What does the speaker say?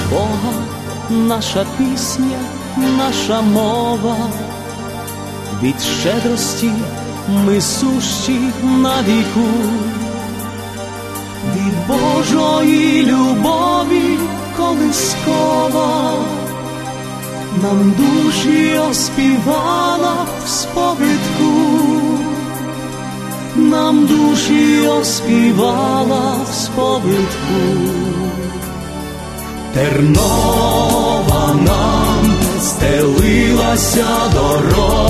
Бога наша пісня, наша мова, від щедрості ми сущі на віку, від Божої любові колискова нам душі оспівала в сповідку, нам душі оспівала в сповідку. Тернова нам стелилася дорога,